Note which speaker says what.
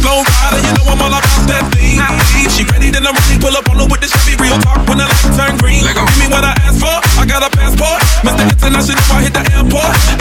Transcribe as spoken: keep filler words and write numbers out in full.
Speaker 1: low rider, you know I'm all about that thing. She ready, then I'm ready, pull up on her with the Chevy. Real talk when the lights turn green. Give me what I asked for, I got a passport. Mister International, I hit the airport.